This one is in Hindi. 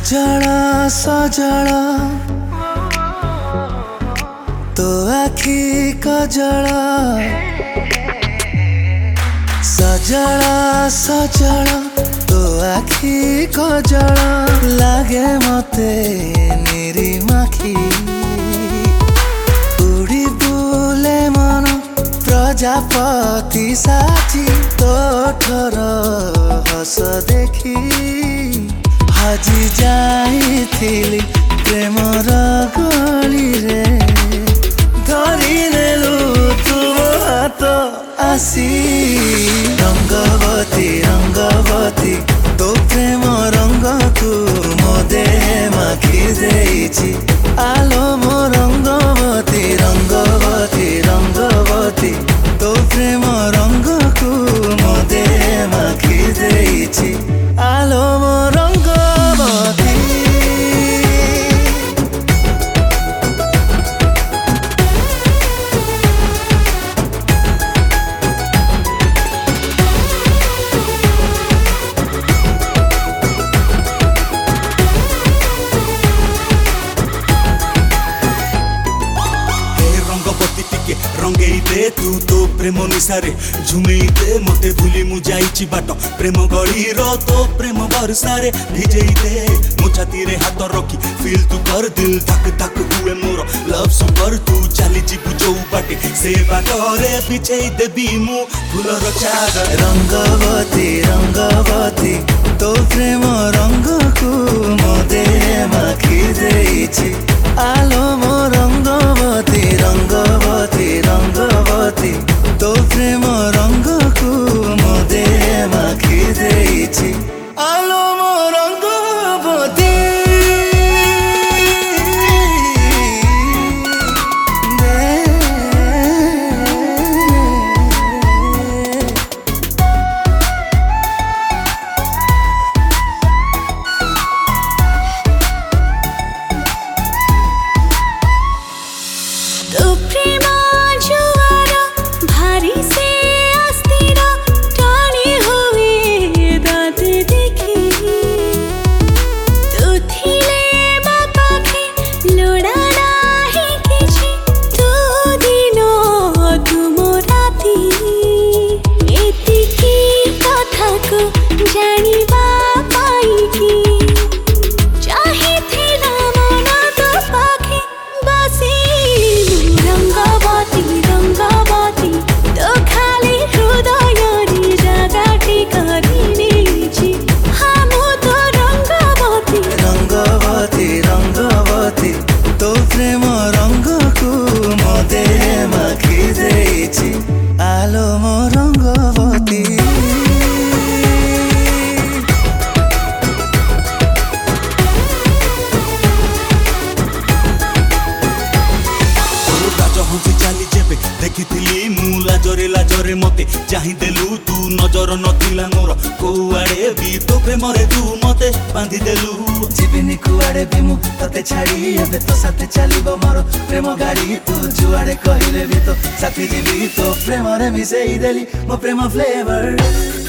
ସଜଳ ସଜଳ ତୋ ଆଖି କଜଳ ସଜଳ ସଜଳ ତୋ ଆଖି କଜଳ ଲାଗେ ମତେ ନିରିମାଖି ଉଡ଼ି ବୁଲେ ମନ ପ୍ରଜାପତି ସାଜି ତୋଠର ହସ ଦେଖି ହଜି ଯାଇଥିଲି ପ୍ରେମର ଗଳିରେ ଧରି ନେଲୁ ତୁମ ହାତ ଆସି ରଙ୍ଗବତୀ ରଙ୍ଗବତୀ ତୋ ପ୍ରେମ ରଙ୍ଗକୁ ମୋ ଦେହେ ମାଖି ଦେଇଛି ଆଲୋ ମୋ ରଙ୍ଗବତୀ ରଙ୍ଗବତୀ ରଙ୍ଗବତୀ ତୋ ପ୍ରେମ ରଙ୍ଗକୁ ମୋ ଦେହେ ମାଖି ଦେଇଛି ଆଲୋ ମୋ ରଙ୍ଗବତୀ। रंगई दे तू तो प्रेम निशारे झुमेई दे मते भूली मु जाइछि बाट प्रेम गळीर तो प्रेम बरसारे भिजेई दे मो छाती रे हाथ रखी फील तू कर दिल धक धक हुए मोर लव सुपर तू चली जिबु जो बाटे से बाटरे बिछेई देबी मु फूलर चादर रंगवती रंगवती तो प्रेम रंगକୁ ମୋ ଦେହେ ମାଖି ଦେଇଛି ଆଲୋ ମୋ ରଙ୍ଗବତୀ ରଙ୍ଗବତୀ ରଙ୍ଗବତୀ तो प्रेम रंगକୁ ମୋ ଦେହେ ମାଖି ଦେଇଛି ଆଲୋ ମୋ ରଙ୍ଗବତୀ। तो प्रेम रंगକୁ ମୋ ଦେହେ ମାଖି ଦେଇଛି ଆଲୋ ମୋ ରଙ୍ଗବତୀ। चाली जेबे देखिथिली मु लाजरे लाजरे मते चाहि देलु तू नजर नथिला मोर कोआड़े भी तो प्रेमरे तू मते बांधी देलु जीवनी कुआड़े भी मु तते छाड़ी एबे तो साथे चलिबो मोर प्रेम गाड़ी तू जुआड़े कहिले भी तो साथी जीवी तो प्रेमरे मिसेई देली मो प्रेम फ्लेवर।